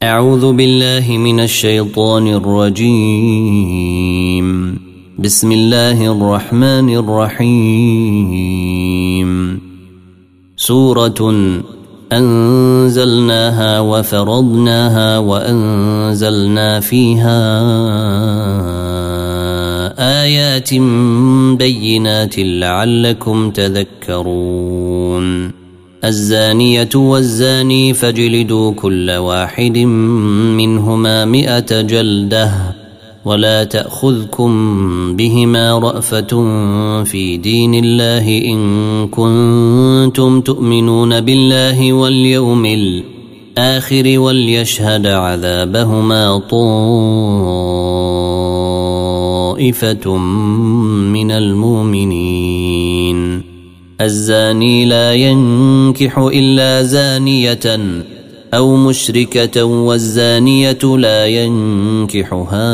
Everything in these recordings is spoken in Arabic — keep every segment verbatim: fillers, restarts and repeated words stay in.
أعوذ بالله من الشيطان الرجيم. بسم الله الرحمن الرحيم. سورة أنزلناها وفرضناها وأنزلنا فيها آيات بينات لعلكم تذكرون. الزانية والزاني فاجلدوا كل واحد منهما مئة جلدة ولا تأخذكم بهما رأفة في دين الله إن كنتم تؤمنون بالله واليوم الآخر وليشهد عذابهما طائفة من المؤمنين. الزاني لا ينكح إلا زانية أو مشركة والزانية لا ينكحها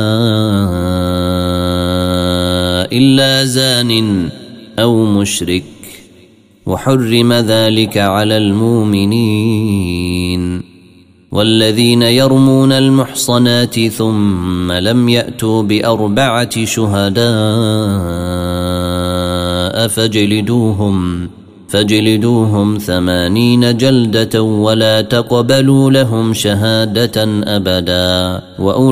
إلا زان أو مشرك وحرم ذلك على المؤمنين. والذين يرمون المحصنات ثم لم يأتوا بأربعة شهداء فاجلدوهم فاجلدوهم ثمانين جلدة ولا تقبلوا لهم شهادة أبدا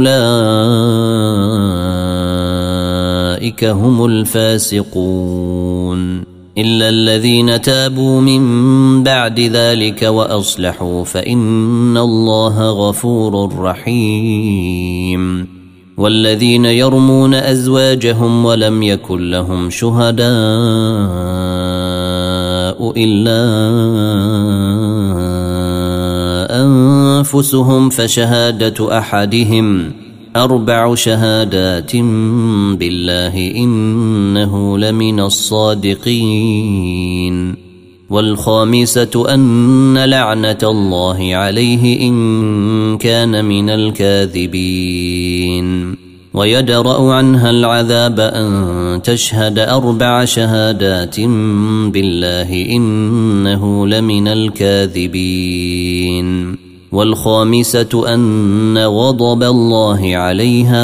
وأولئك هم الفاسقون. إلا الذين تابوا من بعد ذلك وأصلحوا فإن الله غفور رحيم. والذين يرمون أزواجهم ولم يكن لهم شهداء إلا أنفسهم فشهادة أحدهم أربع شهادات بالله إنه لمن الصادقين. والخامسة أن لعنة الله عليه إن كان من الكاذبين. ويدرأ عنها العذاب أن تشهد أربع شهادات بالله إنه لمن الكاذبين. والخامسة أن غضب الله عليها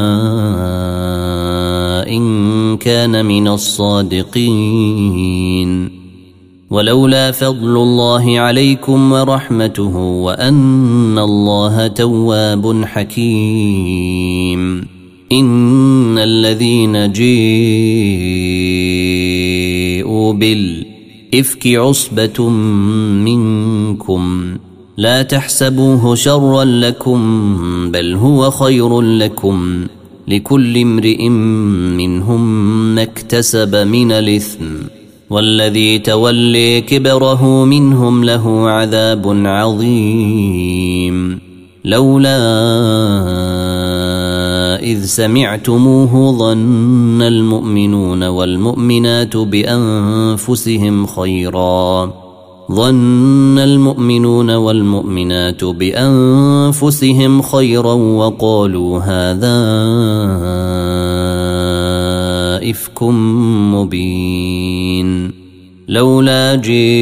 إن كان من الصادقين. ولولا فضل الله عليكم ورحمته وأن الله تواب حكيم. إن الذين جاءوا بالإفك عصبة منكم لا تحسبوه شرا لكم بل هو خير لكم لكل امرئ منهم ما اكتسب من الإثم والذي تولي كبره منهم له عذاب عظيم. لولا إذ سمعتموه ظن المؤمنون والمؤمنات بأنفسهم خيرا ظن المؤمنون والمؤمنات بأنفسهم خيرا وقالوا هذا إفك مبين. لولا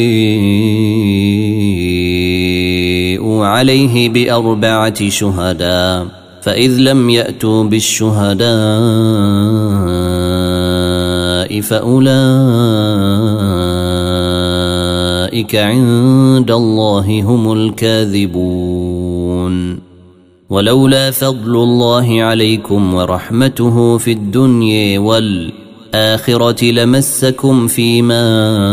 جاءوا عليه بأربعة شهداء فإذ لم يأتوا بالشهداء فأولئك عند الله هم الكاذبون. ولولا فضل الله عليكم ورحمته في الدنيا والآخرة لمسكم فيما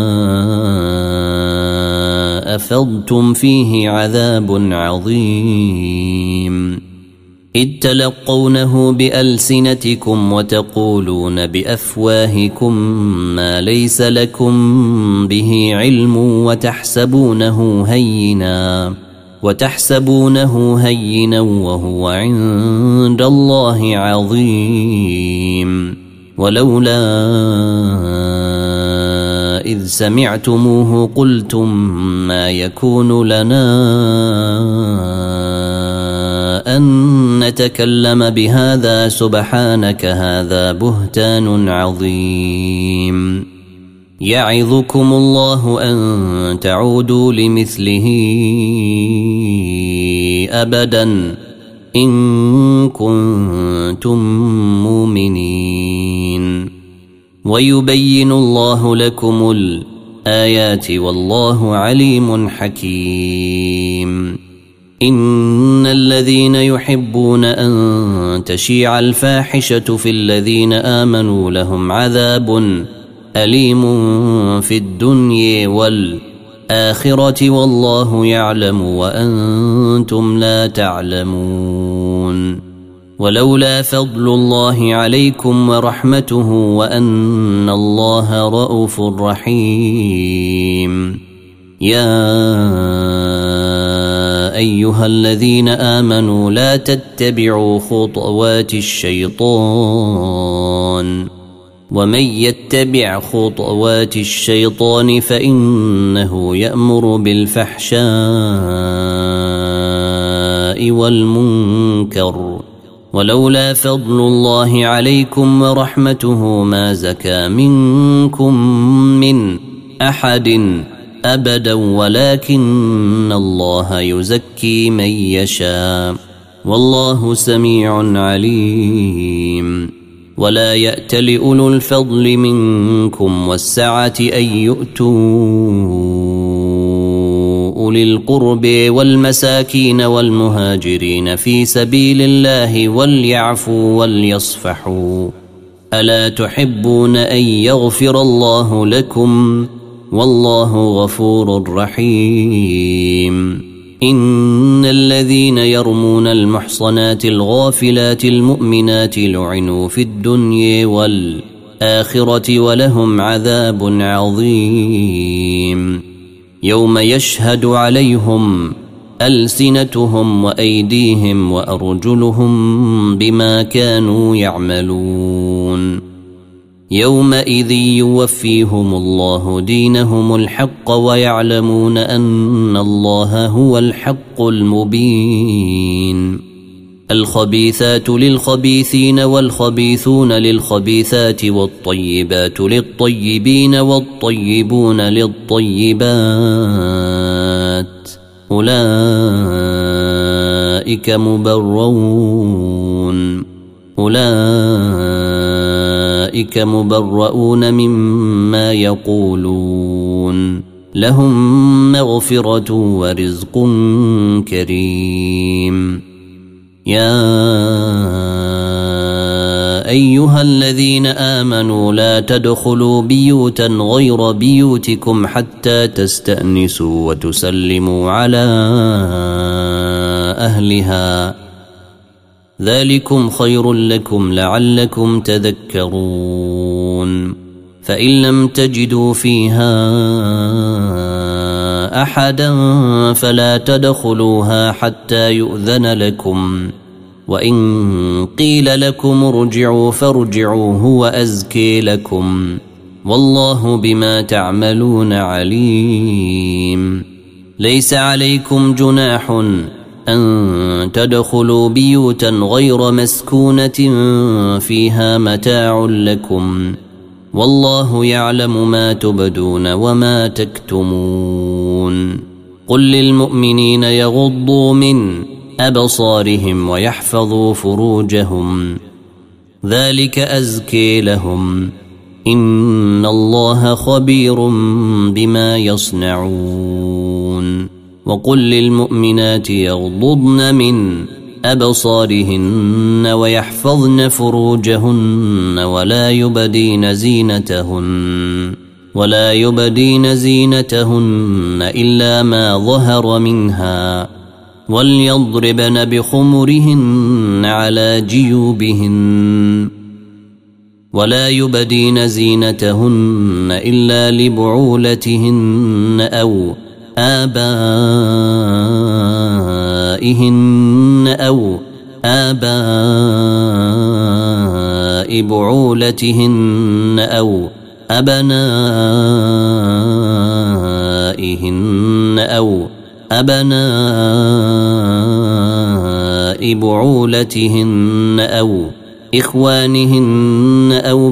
أفضتم فيه عذاب عظيم. إذ تلقونه بألسنتكم وتقولون بأفواهكم ما ليس لكم به علم وتحسبونه هينا وتحسبونه هينا وهو عند الله عظيم. ولولا إذ سمعتموه قلتم ما يكون لنا أن نتكلم بهذا سبحانك هذا بهتان عظيم. يعظكم الله أن تعودوا لمثله أبدا إن كنتم مؤمنين ويبين الله لكم الآيات والله عليم حكيم إن الذين يحبون أن تشيع الفاحشة في الذين آمنوا لهم عذاب أليم في الدنيا والآخرة والله يعلم وأنتم لا تعلمون ولولا فضل الله عليكم ورحمته وأن الله رؤوف رحيم يا أيها الذين آمنوا لا تتبعوا خطوات الشيطان ومن يتبع خطوات الشيطان فإنه يأمر بالفحشاء والمنكر ولولا فضل الله عليكم ورحمته ما زكى منكم من أحد أبدا ولكن الله يزكي من يشاء والله سميع عليم ولا يأتل أولو الفضل منكم والسعة أن يؤتوا أولي القرب والمساكين والمهاجرين في سبيل الله وليعفوا وليصفحوا ألا تحبون أن يغفر الله لكم والله غفور رحيم إن الذين يرمون المحصنات الغافلات المؤمنات لعنوا في الدنيا والآخرة ولهم عذاب عظيم يوم يشهد عليهم ألسنتهم وأيديهم وأرجلهم بما كانوا يعملون يومئذ يوفيهم الله دينهم الحق ويعلمون أن الله هو الحق المبين الخبيثات للخبيثين والخبيثون للخبيثات والطيبات للطيبين والطيبون للطيبات أولئك مبرؤون أولئك مبرؤون مما يقولون لهم مغفرة ورزق كريم يا أيها الذين آمنوا لا تدخلوا بيوتا غير بيوتكم حتى تستأنسوا وتسلموا على أهلها ذلكم خير لكم لعلكم تذكرون فإن لم تجدوا فيها أحدا فلا تدخلوها حتى يؤذن لكم وإن قيل لكم ارجعوا فارجعوا هو أزكي لكم والله بما تعملون عليم ليس عليكم جناح أن تدخلوا بيوتا غير مسكونة فيها متاع لكم والله يعلم ما تبدون وما تكتمون قل للمؤمنين يغضوا من أبصارهم ويحفظوا فروجهم ذلك أزكي لهم إن الله خبير بما يصنعون وقل للمؤمنات يغضضن من أبصارهن ويحفظن فروجهن ولا يبدين زينتهن ولا يبدين زينتهن إلا ما ظهر منها وليضربن بخمرهن على جيوبهن ولا يبدين زينتهن إلا لبعولتهن أو آبائهن أو آباء بعولتهن أو أبنائهن أو أبناء بعولتهن أو إخوانهن أو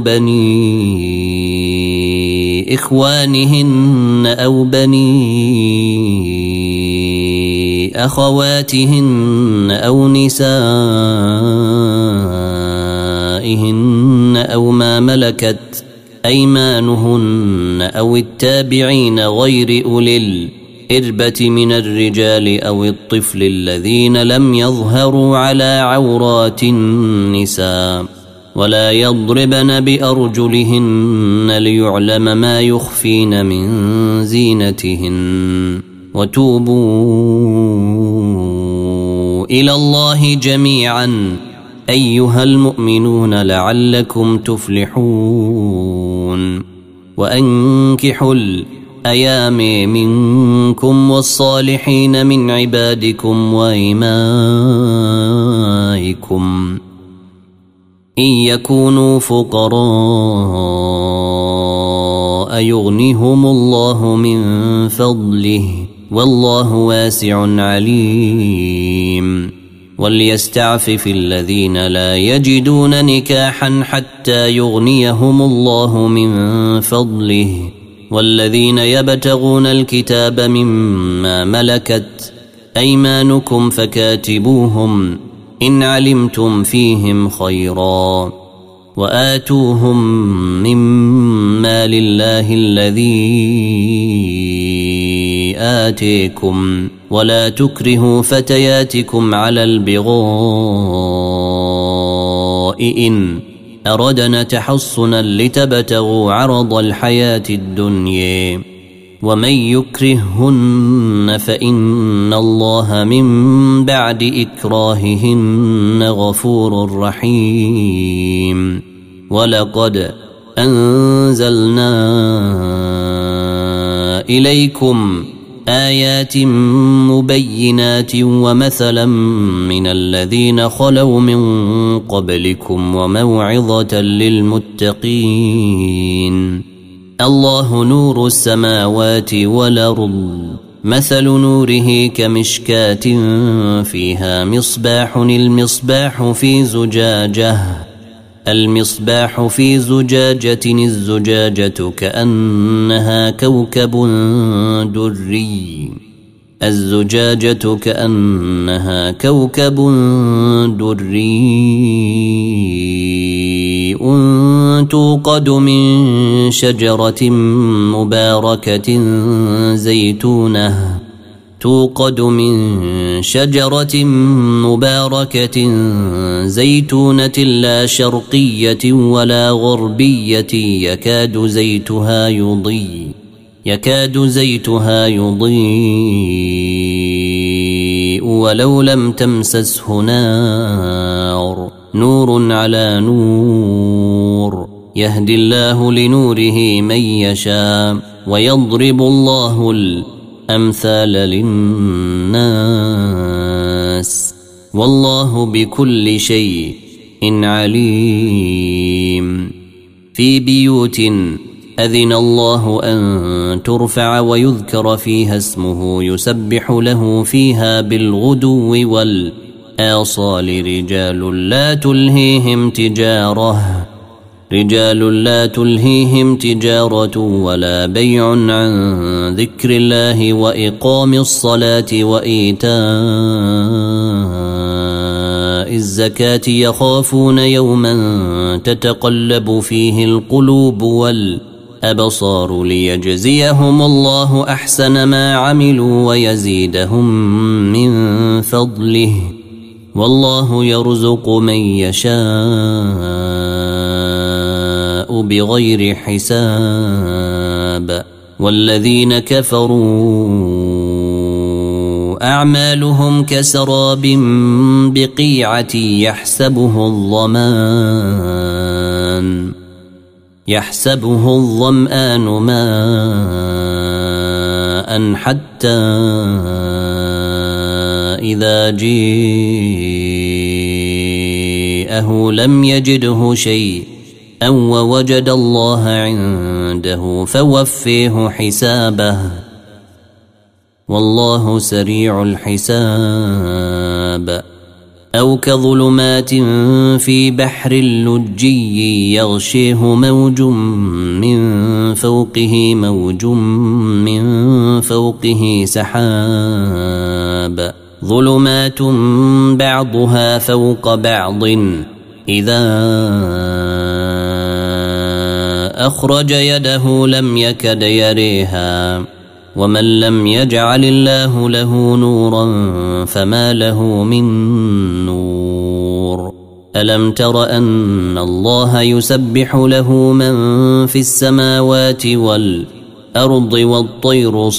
بني إخوانهن أو بني أخواتهن أو نسائهن أو ما ملكت أيمانهن أو التابعين غير أولي الإربة من الرجال أو الطفل الذين لم يظهروا على عورات النساء ولا يضربن بأرجلهن ليعلم ما يخفين من زينتهن وتوبوا إلى الله جميعا أيها المؤمنون لعلكم تفلحون وأنكحوا الأيام منكم والصالحين من عبادكم وإمائكم إن يكونوا فقراء يغنهم الله من فضله والله واسع عليم وليستعفف الذين لا يجدون نكاحا حتى يغنيهم الله من فضله والذين يبتغون الكتاب مما ملكت أيمانكم فكاتبوهم إن علمتم فيهم خيرا وآتوهم مما لله الذي آتيكم ولا تكرهوا فتياتكم على البغاء إن أردنا تحصنا لتبتغوا عرض الحياة الدنيا ومن يكرههن فإن الله من بعد إكراههن غفور رحيم ولقد أنزلنا إليكم آيات مبينات ومثلا من الذين خلوا من قبلكم وموعظة للمتقين الله نور السماوات والأرض مثل نوره كمشكاة فيها مصباح المصباح في زجاجة المصباح في زجاجة الزجاجة كأنها كوكب دري الزجاجة كأنها كوكب دري توقد من شجرة مباركة زيتونة توقد من شجرة مباركة زيتونة لا شرقية ولا غربية يكاد زيتها يضيء يكاد زيتها يضيء ولو لم تمسسه نار نور على نور يهدي الله لنوره من يشاء ويضرب الله الأمثال للناس والله بكل شيء عليم في بيوت أذن الله أن ترفع ويذكر فيها اسمه يسبح له فيها بالغدو والآصال رجال لا تلهيهم تجارة رجال لا تلهيهم تجارة ولا بيع عن ذكر الله وإقام الصلاة وإيتاء الزكاة يخافون يوما تتقلب فيه القلوب والأبصار ليجزيهم الله أحسن ما عملوا ويزيدهم من فضله والله يرزق من يشاء بغير حساب والذين كفروا أعمالهم كسراب بقيعة يحسبه الظمآن يحسبه الظمآن ماء حتى إذا جاءه لم يجده شيئا ووجد الله عنده فوفيه حسابه والله سريع الحساب أو كظلمات في بحر لجي يغشيه موج من فوقه موج من فوقه سحاب ظلمات بعضها فوق بعض إذا أخرج يده لم يكد يريها ومن لم يجعل الله له نورا فما له من نور ألم تر أن الله يسبح له من في السماوات والأرض والطير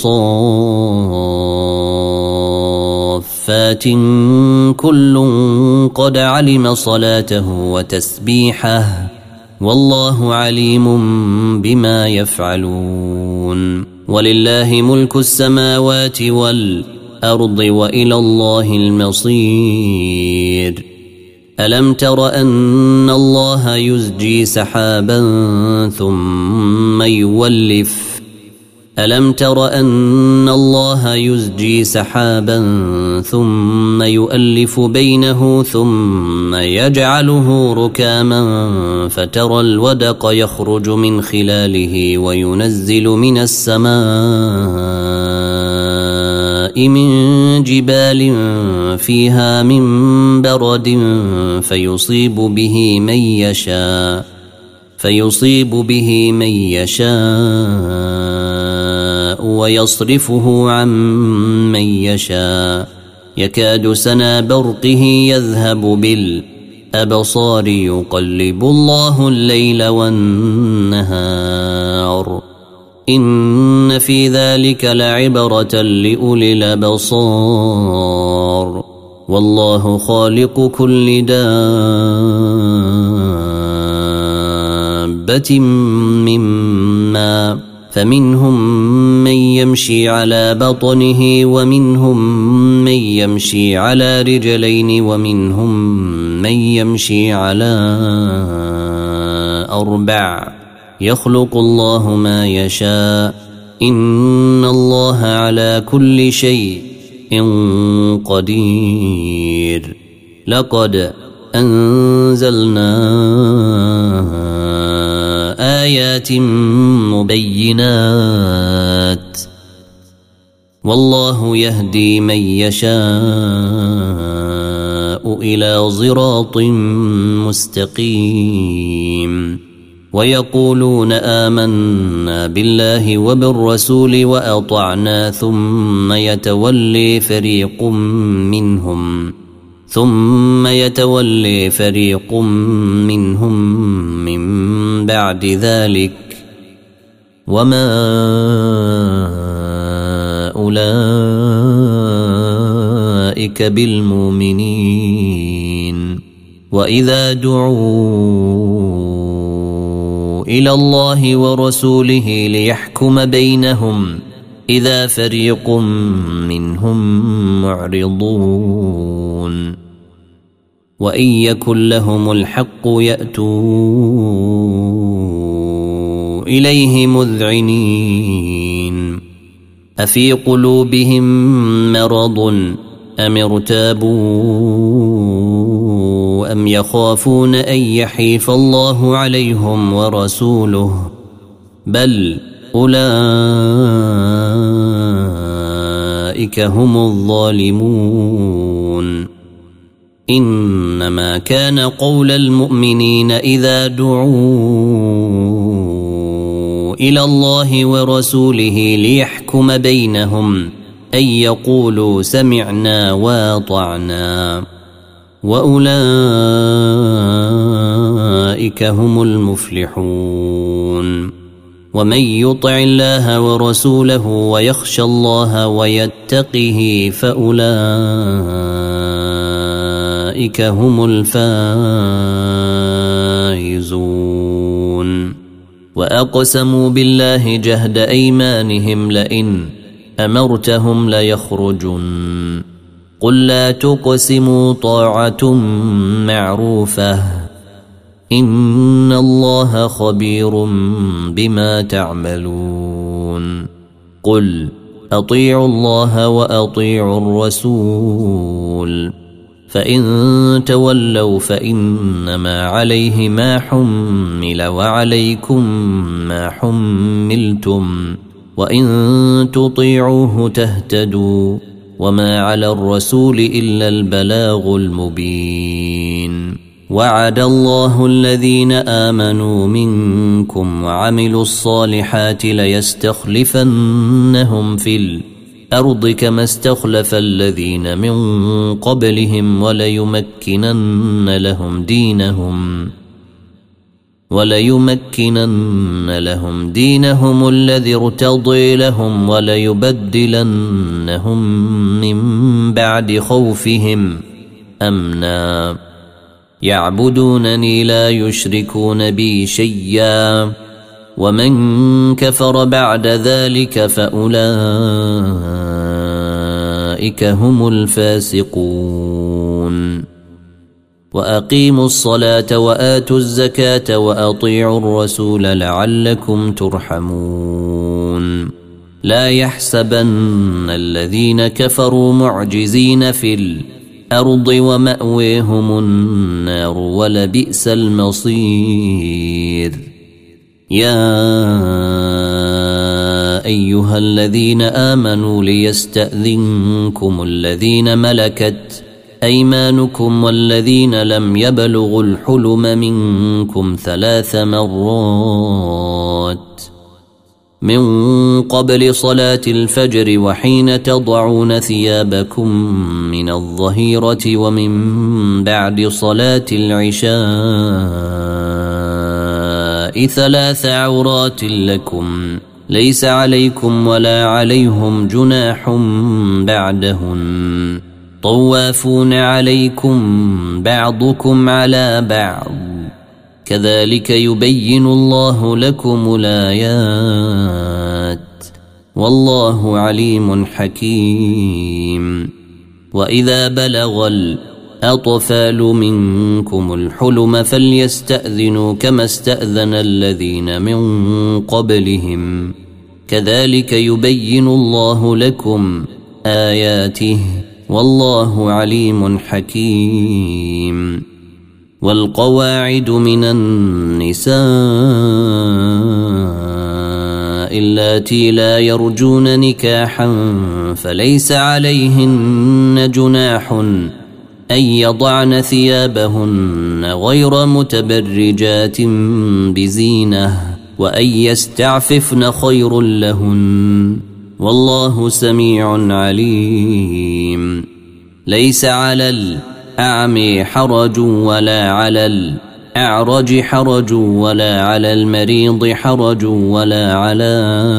صافات كل قد علم صلاته وتسبيحه والله عليم بما يفعلون ولله ملك السماوات والأرض وإلى الله المصير ألم تر أن الله يزجي سحابا ثم يولف ألم تر أن الله يزجي سحابا ثم يؤلف بينه ثم يجعله ركاما فترى الودق يخرج من خلاله وينزل من السماء من جبال فيها من برد فيصيب به من يشاء فيصيب به من يشاء ويصرفه عن من يشاء يكاد سنا برقه يذهب بالأبصار يقلب الله الليل والنهار إن في ذلك لعبرة لأولي الأبصار والله خالق كل دابة مما فمنهم من يمشي على بطنه ومنهم من يمشي على رجلين ومنهم من يمشي على أربع يخلق الله ما يشاء إن الله على كل شيء قدير لقد أنزلنا آيات مبينات والله يهدي من يشاء إلى صراط مستقيم ويقولون آمنا بالله وبالرسول وأطعنا ثم يتولي فريق منهم ثم يتولي فريق منهم من بعد ذلك وما أولئك بالمؤمنين وإذا دعوا إلى الله ورسوله ليحكم بينهم إذا فريق منهم معرضون وإن يكن لهم الحق يأتوا إليه مذعنين أفي قلوبهم مرض أم ارتابوا أم يخافون أن يحيف الله عليهم ورسوله بل أولئك هم الظالمون إنما كان قول المؤمنين إذا دعوا إلى الله ورسوله ليحكم بينهم أن يقولوا سمعنا واطعنا وأولئك هم المفلحون ومن يطع الله ورسوله ويخشى الله ويتقه فأولئك هم الفائزون وأقسموا بالله جهد أيمانهم لئن أمرتهم ليخرجن قل لا تقسموا طاعة معروفة إن الله خبير بما تعملون قل أطيعوا الله وأطيعوا الرسول فإن تولوا فإنما عليه ما حمل وعليكم ما حملتم وإن تطيعوه تهتدوا وما على الرسول إلا البلاغ المبين. وعد الله الذين آمنوا منكم وعملوا الصالحات ليستخلفنهم في الأرض كما استخلف الذين من قبلهم وليمكنن لهم دينهم وليمكنن لهم دينهم الذي ارتضي لهم وليبدلنهم من بعد خوفهم أمنا يعبدونني لا يشركون بي شيئا ومن كفر بعد ذلك فأولئك هم الفاسقون. وأقيموا الصلاة وآتوا الزكاة وأطيعوا الرسول لعلكم ترحمون. لا يحسبن الذين كفروا معجزين في الأرض ومأويهم النار ولبئس المصير. يا أيها الذين آمنوا ليستأذنكم الذين ملكت أيمانكم والذين لم يبلغوا الحلم منكم ثلاث مرات من قبل صلاة الفجر وحين تضعون ثيابكم من الظهيرة ومن بعد صلاة العشاء ثلاث عورات لكم ليس عليكم ولا عليهم جناح بعدهن طوافون عليكم بعضكم على بعض كذلك يبين الله لكم الآيات والله عليم حكيم. وإذا بلغ الأطفال منكم الحلم فليستأذنوا كما استأذن الذين من قبلهم كذلك يبين الله لكم آياته والله عليم حكيم. والقواعد من النساء اللاتي لا يرجون نكاحا فليس عليهن جناح أن يضعن ثيابهن غير متبرجات بزينة وأن يستعففن خير لهن والله سميع عليم. ليس على الأعمى حرج ولا على الأعرج حرج ولا على المريض حرج ولا على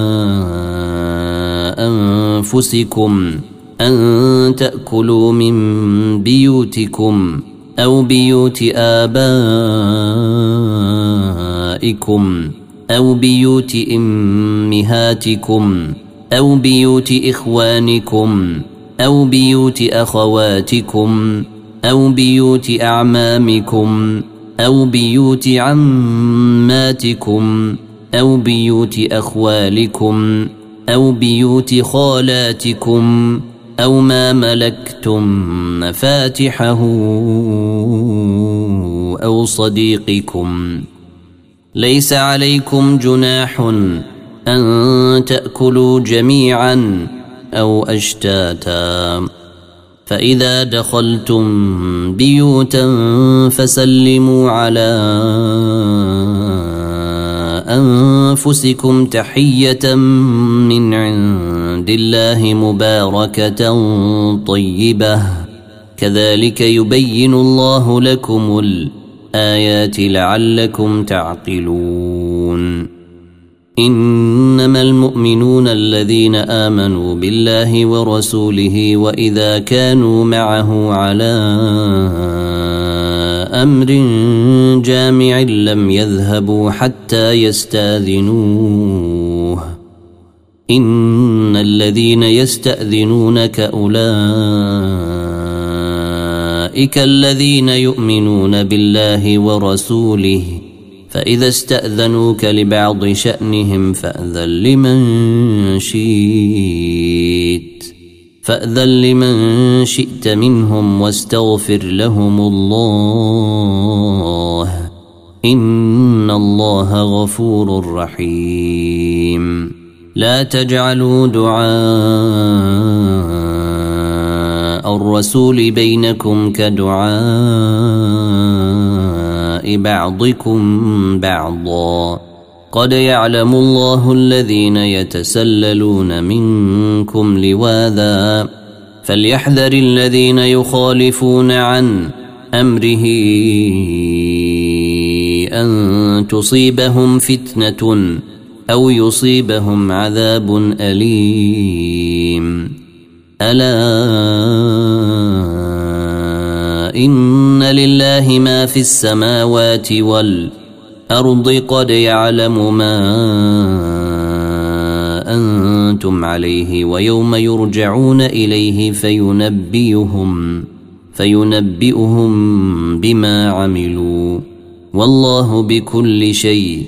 أنفسكم أن تأكلوا من بيوتكم أو بيوت آبائكم أو بيوت أمهاتكم أو بيوت إخوانكم أو بيوت أخواتكم أو بيوت أعمامكم أو بيوت عماتكم أو بيوت أخوالكم أو بيوت خالاتكم أو ما ملكتم مفاتحه أو صديقكم. ليس عليكم جناح أن تأكلوا جميعا أو أشتاتا فإذا دخلتم بيوتا فسلموا على أنفسكم تحية من عند الله مباركة طيبة كذلك يبين الله لكم الآيات لعلكم تعقلون. إنما المؤمنون الذين آمنوا بالله ورسوله وإذا كانوا معه على أمر جامع لم يذهبوا حتى يستأذنوه. إن الذين يستأذنونك أولئك الذين يؤمنون بالله ورسوله فإذا استأذنوك لبعض شأنهم فأذن لمن شئت فأذن لمن شئت منهم واستغفر لهم الله إن الله غفور رحيم. لا تجعلوا دعاء دعاء الرسول بينكم كدعاء بعضكم بعضا قد يعلم الله الذين يتسللون منكم لواذا فليحذر الذين يخالفون عن أمره أن تصيبهم فتنة أو يصيبهم عذاب أليم ألا إن لله ما في السماوات والأرض قد يعلم ما أنتم عليه ويوم يرجعون إليه فينبئهم فينبئهم بما عملوا والله بكل شيء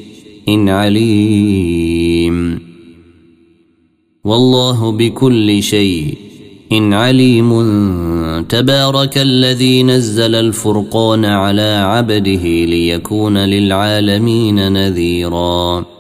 عليم والله بكل شيء عليم تبارك الذي نزل الفرقان على عبده ليكون للعالمين نذيرا